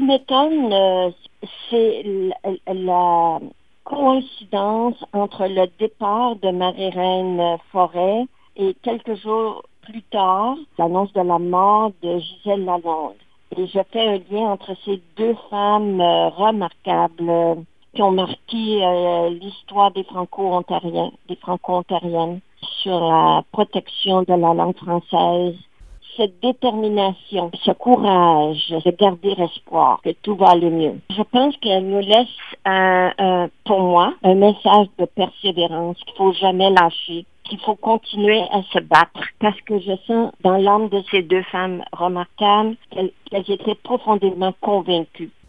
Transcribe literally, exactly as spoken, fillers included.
m'étonne, euh, c'est la, la coïncidence entre le départ de Marie-Reine Forêt et quelques jours plus tard, l'annonce de la mort de Gisèle Lalonde. Et je fais un lien entre ces deux femmes euh, remarquables euh, qui ont marqué euh, l'histoire des Franco-Ontariens, des Franco-Ontariennes sur la protection de la langue française. Cette détermination, ce courage de garder espoir que tout va aller mieux. Je pense qu'elle nous laisse, un, un, pour moi, un message de persévérance qu'il faut jamais lâcher, qu'il faut continuer à se battre, parce que je sens dans l'âme de ces deux femmes remarquables qu'elles, qu'elles étaient profondément convaincues